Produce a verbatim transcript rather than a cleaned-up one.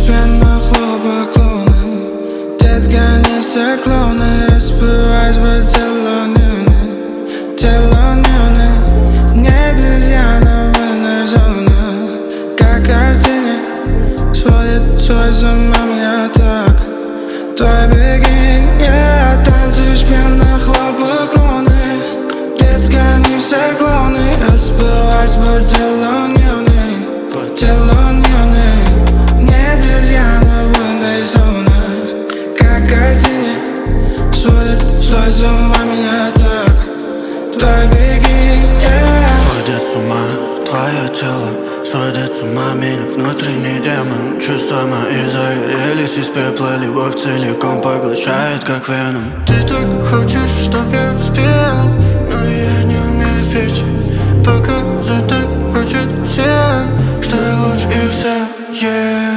пьяных хлопок луны. Детки, они все клоуны. Распиваясь бы телонюны, телонюны. Не друзья, но вынер зона. Как картине сводит свой с ума меня так. Твой бикини, yeah, танцуешь пьяных хлопок луны. Детки, они все клоуны. Распиваясь бы телонюны, телонюны. Не друзья, но вынер зона. Как картине сводит свой с ума меня так. Твой бикини, yeah. Сводит с ума твое тело, сводит с ума меня внутренний демон. Чувства мои загорелись из пепла, любовь целиком поглощает, как веном. Ты так хочешь, чтоб я спел, но я не умею петь. Показать так хочет всем, что я лучше их всех, yeah.